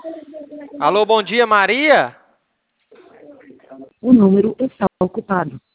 Alô, bom dia, Maria? O número está ocupado.